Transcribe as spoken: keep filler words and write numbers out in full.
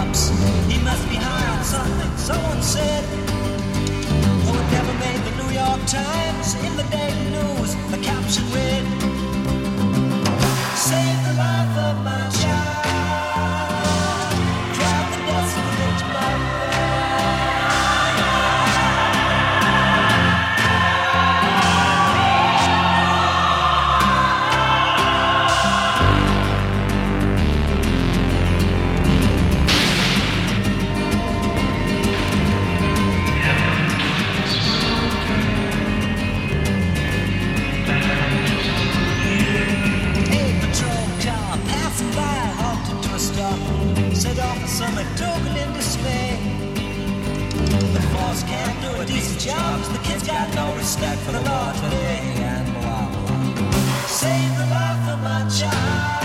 cops. He must be high on something, someone said. Though it never made the New York Times, in the daily news, the caption read, "Save the life of my child, drive the desperate mother." Said Officer McDougal in dismay. The force can't do a decent job. The kids got no respect for the law today. And blah, blah. Save the life of my child.